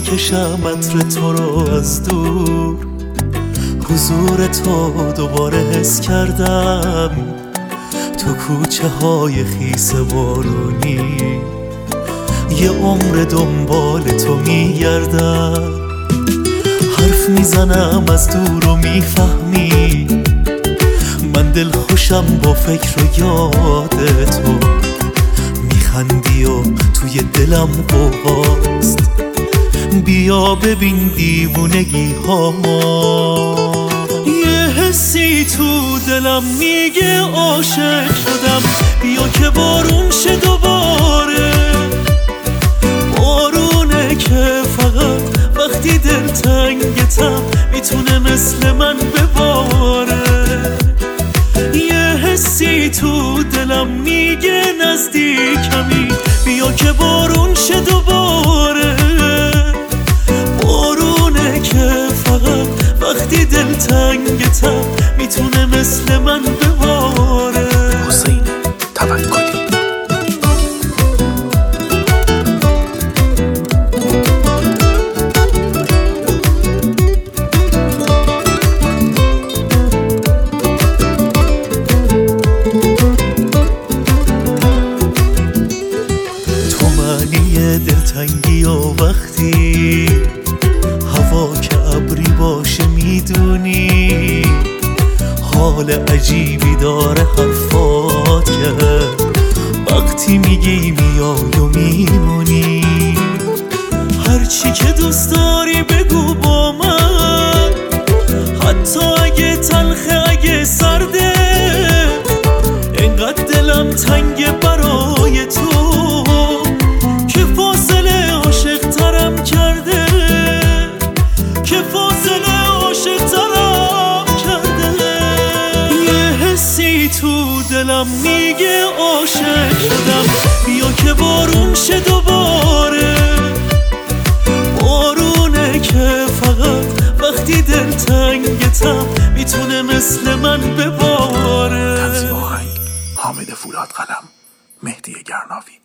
میکشم عطر تو رو از دور، حضور تو دوباره حس کردم تو کوچه های خیس بارونی. یه عمر دنبال تو میگردم، حرف میزنم از دور و میفهمی من دل خوشم با فکر و یاد تو. میخندی و توی دلم قوقاست، بیا ببین دیوونگی ها. یه حسی تو دلم میگه عاشق شدم، بیا که بارون شه دوباره. بارونه که فقط وقتی دلتنگتم میتونه مثل من بباره. یه حسی تو دلم میگه نزدیکمی، بیا که بارون شه دوباره. بارونه که فقط وقتی دلتنگتم میتونه مثل من بباره. حسین توکلی. دلتنگی و وقتی هوا که ابری باشه میدونی حال عجیبی داره حرفات کرد. وقتی میگی میای و میمونی، هرچی که دوست داری بگو با من، حتی اگه تلخه اگه سرده. اینقدر دلم تنگه برای تو که فاصله عاشق ترم کرده، که فاصله عاشق ترم کرده. یه حسی تو دلم میگه عاشق شدم، بیا که بارون شه دوباره. بارونه که فقط وقتی دلتنگتم میتونه مثل من بباره. تنظیم آهنگ حامد فولاد قلم، مهدی گرناوی.